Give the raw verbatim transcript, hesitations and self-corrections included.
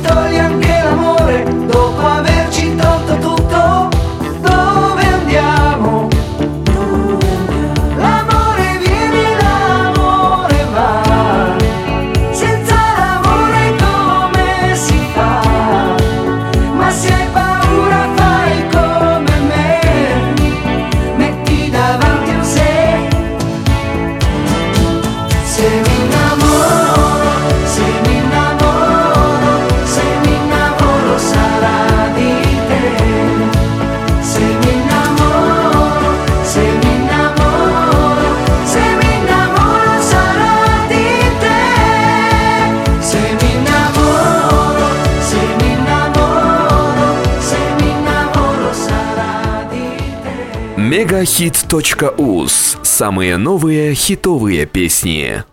toglie anche l'amore, dopo averci tolto tutto, dove andiamo? L'amore viene, l'amore va, senza l'amore come si fa? Ma se hai paura fai come me, metti davanti un se. Se mi innamoro, se mi innamoro, se mi innamoro sarà di te. Se mi innamoro, se mi innamoro, se mi innamoro sarà di te. Se mi innamoro, se mi innamoro, se mi innamoro sarà di te. Мегахит точка уз. Самые новые хитовые песни.